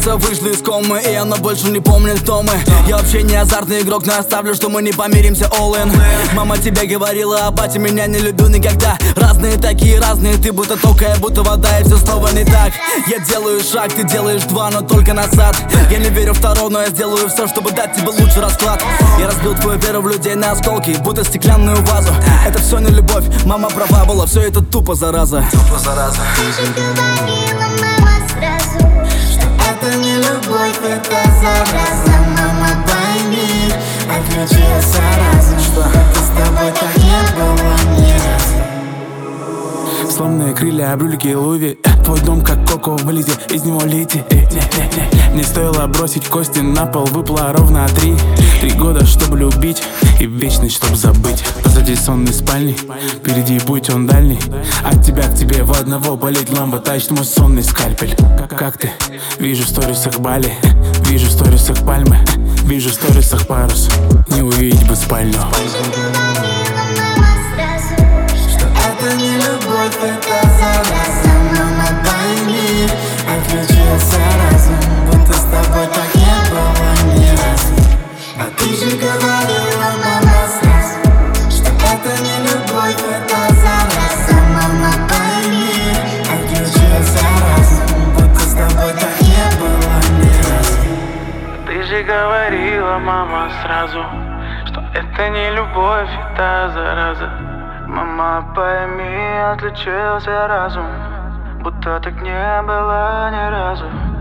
сердце вышло из комы, и оно больше не помнит, кто мы. Я вообще не азартный игрок, но оставлю, что мы не помиримся all in. Мама тебе говорила, а батя меня не любил никогда. Разные такие, разные, ты будто токая, будто вода, и все снова не так. Я делаю шаг, ты делаешь два, но только назад. Я не верю в второго, но я сделаю все, чтобы дать тебе лучший расклад. Я разбил твою веру в людей на осколки, будто стеклянную вазу. Это все не любовь, мама права была, все это тупо зараза. Ты же говорила, мама, сразу, что это не любовь, это зараза. Мама, пойми, отключился разум, что это с тобой так не было ни разу. Сломанные крылья, брюлики, Луви. Твой дом как коко в вылете, из него лети. Не стоило бросить кости на пол, выпало ровно 3 года, чтобы любить, и вечность, чтобы забыть. Позади сонной спальни, впереди путь он дальний. От тебя к тебе в одного болеть ламба, тащит мой сонный скальпель. Как ты? Вижу в сторисах Бали, вижу в сторисах пальмы, вижу в сторисах парус. Не увидеть бы спальню. Это не любовь, это зараза. Мама, пойми, отключился разум, будто с тобой так не было ни разу. А ты же говорила, мама, сразу, что это не любовь, это зараза. Мама, пойми, отключился разум, будто с тобой так не было ни разу. Ты же говорила, мама, сразу, что это не любовь, это зараза. Мама, пойми, отличился разум, будто так не было ни разу.